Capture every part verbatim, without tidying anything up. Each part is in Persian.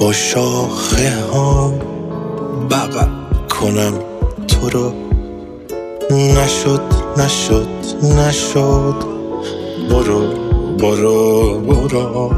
با شاخه ها بغل کنم تو رو. نشد نشد نشد برو برو برو.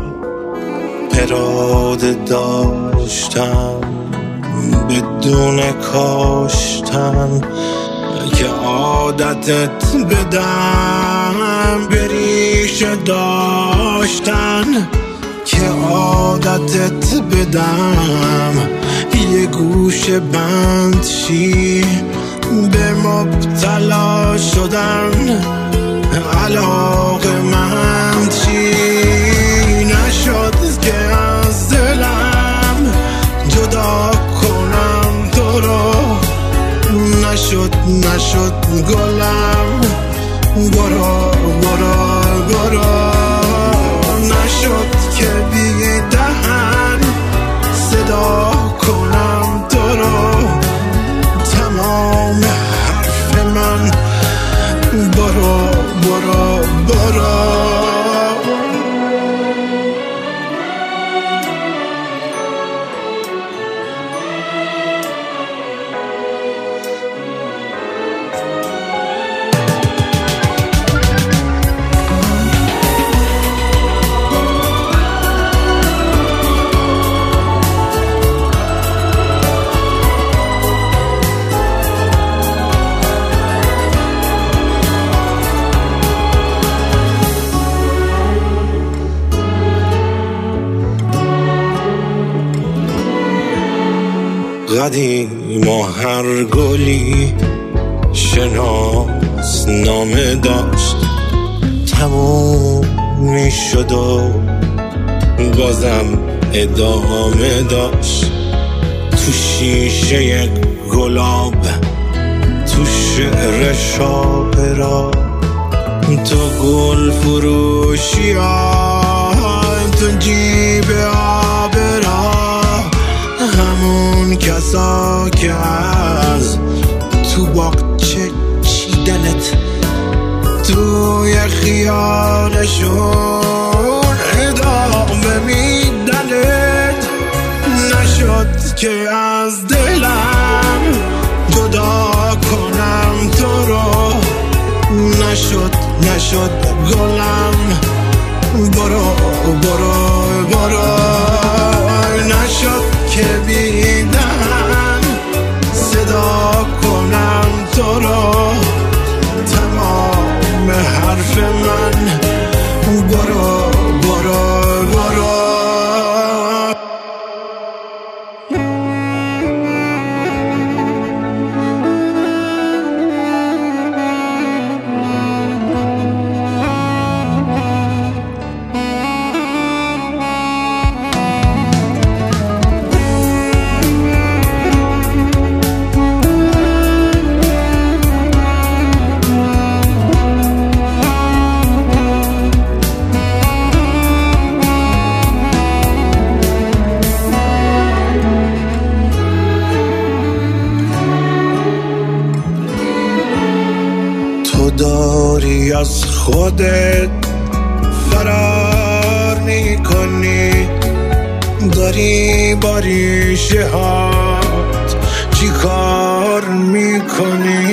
اراده داشتم بدون کاشتن که عادتت بدم، بریشه داشتن که عادتت بدم. یه گوشه بند شی به مبتلا شدن، علاقه مند شی. نشد که از دلم جدا کنم تو رو. نشد نشد گلم برو برو برو. نشد که بی دهن صدا کنم تو رو. تمام حرف من برو برو برو. قدیم و هر گلی شناس نامه داشت، تموم می شد و بازم ادامه داشت. تو شیشه گلاب، تو شعر شاعرا، تو گل فروشی ها، تو جیب آبرا. همون کسا که از تو باغچه چیدنت، توی خیالشون ادامه میدنت. نشد که از دلم جدا کنم تو رو. نشد نشد گلم برو برو برو. نشد که بی دهن صدا کنم تو رو. تمام حرف من برو برو برو. داری از خودت فرار میکنی، داری با ریشه هات چی کار میکنی.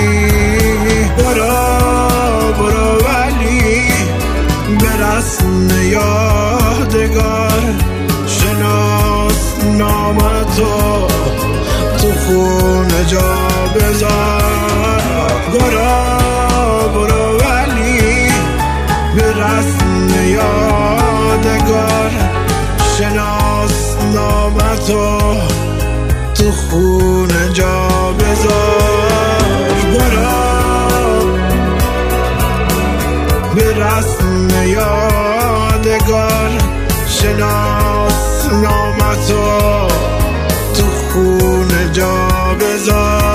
برو برو ولی به رسم یادگار شناس نامتو تو خونه جا بذار. برو برو ولی به رسم یادگار شناس نامتو تو خونه جا بذار. برو به رسم یادگار شناس نامتو تو خونه جا بذار.